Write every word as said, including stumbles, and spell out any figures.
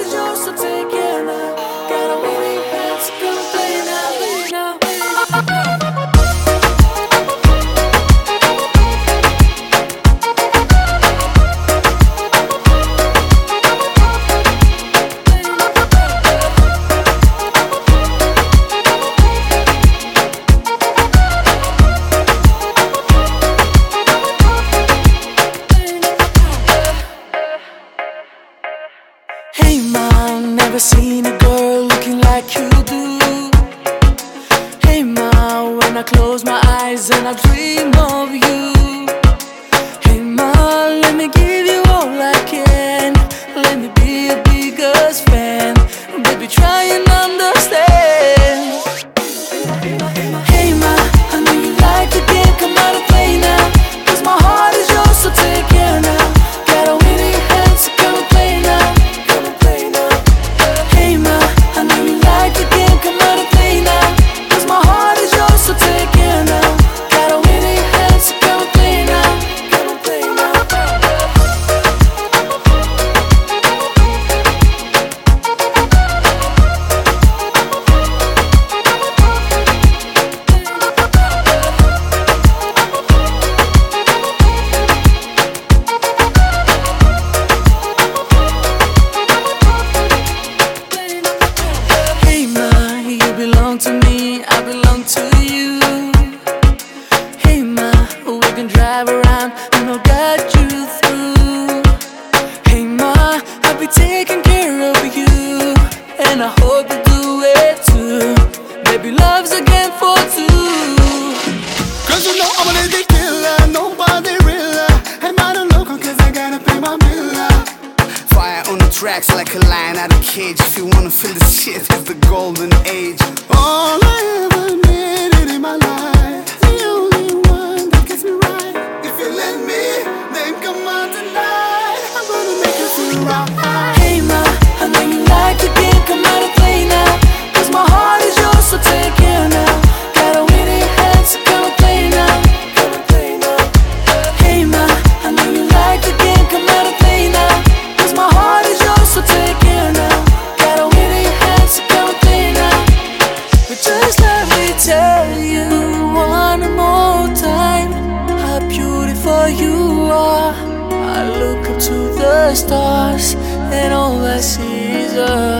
is yours, so take care now. Got a willing hand, so come play now, play now. Hey mom, never seen a girl looking like you do. Hey mom, when I close my eyes and I dream of you. Hey mom, let me give you all I can. Let me be your biggest fan. Baby, try and understand. Hey mom, I know you like the game, come out and play now. Cause my heart is yours, so take care now. Got a winning hand, so come and play now. To me, I belong to you. Hey ma, we can drive around and I'll guide you through. Hey ma, I'll be taking care of you, and I hope you do it too. Baby, love's a game for two. Cause you know I'm a lady killer, nobody realer. Hey ma, don't look cause I gotta pay my bill. Fire on the tracks like a lion out of cage. If you wanna feel the shit, it's the golden age. All I ever needed in my life, the only one that gets me right. If you let me, then come on tonight. I'm gonna make you feel right. Hey ma, I know you like the game, come out and play now. Cause my heart is yours, so take care now. Got a winning hand, so come and play now. Come and play now. Hey ma, I know you like the game, come out and play now. Cause my heart is yours, so take care now. Got a winning hand, so come and play now. But just let me tell you one more time how beautiful you are. I look up to the stars and all I see is us.